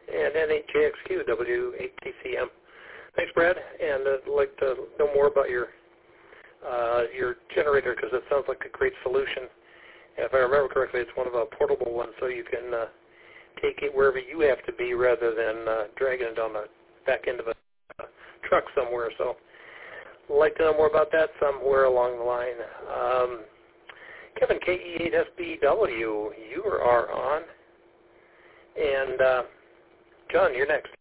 and NHJXQ W8TCM. Thanks, Brad, and I'd like to know more about your generator because it sounds like a great solution. If I remember correctly, it's one of a portable ones, so you can take it wherever you have to be rather than dragging it on the back end of a truck somewhere. So I'd like to know more about that somewhere along the line. Kevin, KE8SBW, you are on. And John, you're next.